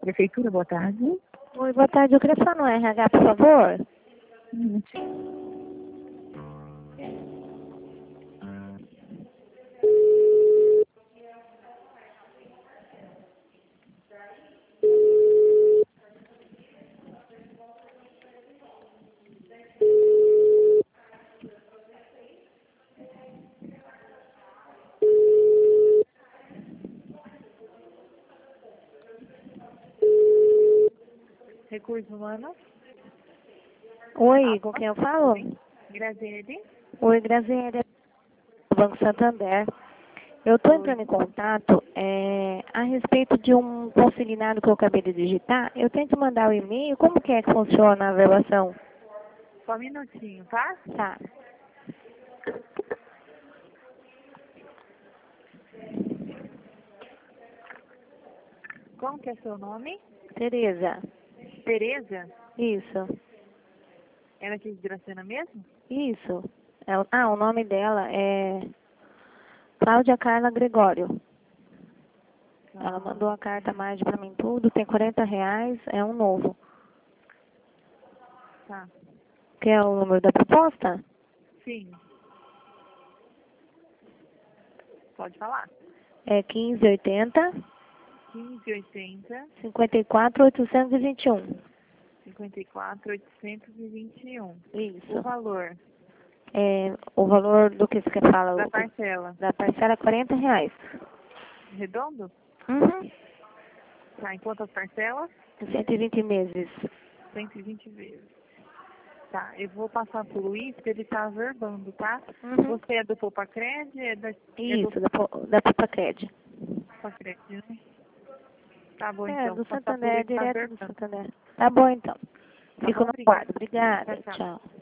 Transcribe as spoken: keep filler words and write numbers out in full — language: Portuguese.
Prefeitura, boa tarde. Oi, boa tarde. Eu queria falar no R H, por favor. Hum, Recursos humanos. Oi, com quem eu falo? Graziele. Oi, Graziele, do Banco Santander. Eu estou entrando em contato é, a respeito de um consignado que eu acabei de digitar. Eu tento mandar o e-mail. Como que é que funciona a verbação? Só um minutinho, tá? Tá. Como que é seu nome? Tereza. Tereza? Isso. Ela aqui de Dracena mesmo? Isso. É o- ah, o nome dela é Cláudia Carla Gregório. Ela mandou a carta mais para mim tudo. Tem quarenta reais. É um novo. Tá. Quer o número da proposta? Sim. Pode falar. É quinze oitenta, quinze oitenta, cinquenta e quatro, oitocentos e vinte e um. cinquenta e quatro, oitocentos e vinte e um. Isso. O valor É, o valor do que você fala? da O- parcela. Da parcela é quarenta reais. Redondo? Uhum. Tá. Em quantas parcelas? cento e vinte meses. cento e vinte vezes. Tá. Eu vou passar pro Luiz, porque ele tá verbando, tá? Uhum. Você é do Poupa Cred? É, da, é do Isso, da, Po- da Popacred. Poupa Cred, né? Tá bom, É, então. do Vou passar pro Santander, Luiz, tá direto do verbando. Santander. Tá bom, então. Tá Fico bom? no Obrigada. guardo. Obrigada. Tchau, tchau. Tchau.